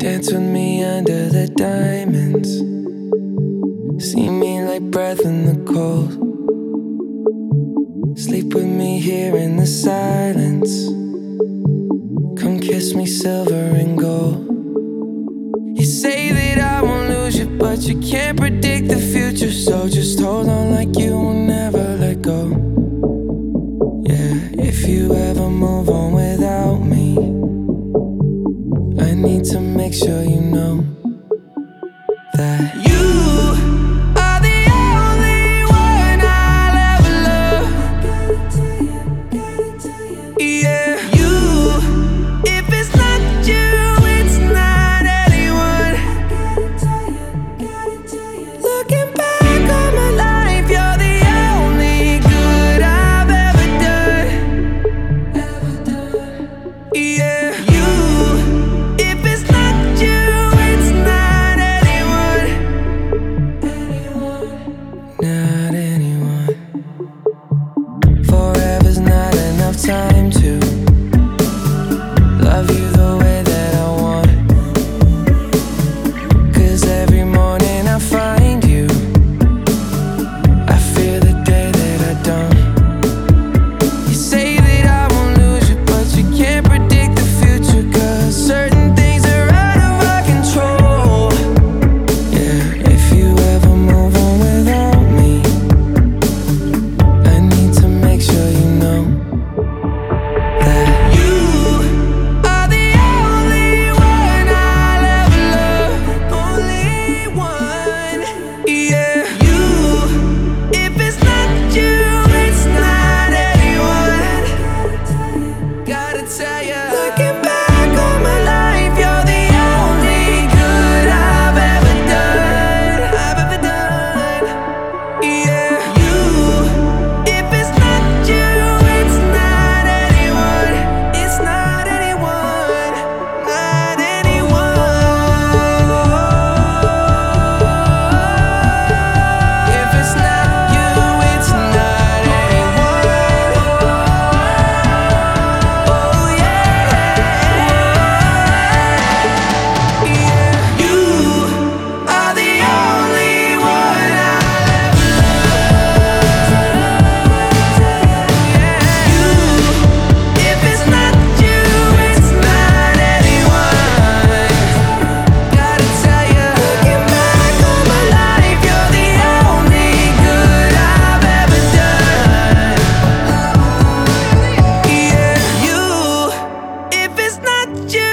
Dance with me under the diamonds. See me like breath in the cold. Sleep with me here in the silence. Come kiss me silver and gold. You say that I won't lose you, but you can't predict the future. So just hold on like you will never let go. Yeah, if you ever move on without me, I need to make sure you know that you are the only one I'll ever love. Yeah, you, if it's not you, it's not anyone. Looking back on my life, you're the only good I've ever done. Yeah, you, if it's not you, it's not anyone. Not anyone. Forever's not enough time to love you the way that I want. 'Cause every morning I find you, I fear the day that I don't. You say that I won't lose you, but you can't predict the future. 'Cause certain things are out of our control. Yeah, if you ever move on without me, I need to make sure you know that you are the only one I'll ever love. Only one. Yeah, you, if it's not you, it's not anyone. Gotta tell ya, looking back on my life, you're the only good I've ever done. I've ever done. Yeah, you, if it's not you, it's not anyone. It's not anyone. Not anyone. If it's not you, it's not anyone. Oh yeah. Yeah, you are the only one I'll ever love. Yeah, you, if it's not you, it's not anyone. Gotta tell ya, looking back on my life, you're the only good I've ever done. Yeah, you, if it's not you,